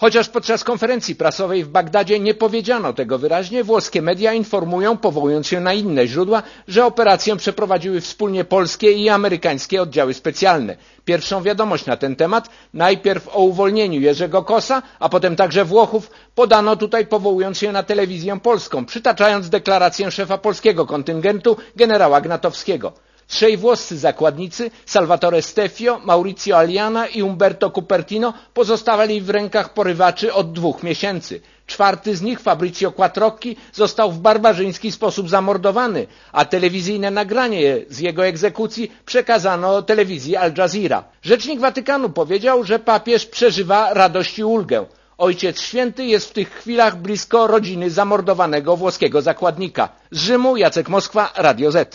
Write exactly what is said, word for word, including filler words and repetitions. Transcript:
Chociaż podczas konferencji prasowej w Bagdadzie nie powiedziano tego wyraźnie, włoskie media informują, powołując się na inne źródła, że operację przeprowadziły wspólnie polskie i amerykańskie oddziały specjalne. Pierwszą wiadomość na ten temat, najpierw o uwolnieniu Jerzego Kossa, a potem także Włochów, podano tutaj powołując się na telewizję polską, przytaczając deklarację szefa polskiego kontyngentu generała Gnatowskiego. Trzej włoscy zakładnicy, Salvatore Stefio, Maurizio Aliana i Umberto Cupertino, pozostawali w rękach porywaczy od dwóch miesięcy. Czwarty z nich, Fabrizio Quattrocchi, został w barbarzyński sposób zamordowany, a telewizyjne nagranie z jego egzekucji przekazano telewizji Al Jazeera. Rzecznik Watykanu powiedział, że papież przeżywa radość i ulgę. Ojciec Święty jest w tych chwilach blisko rodziny zamordowanego włoskiego zakładnika. Z Rzymu Jacek Moskwa, Radio Z.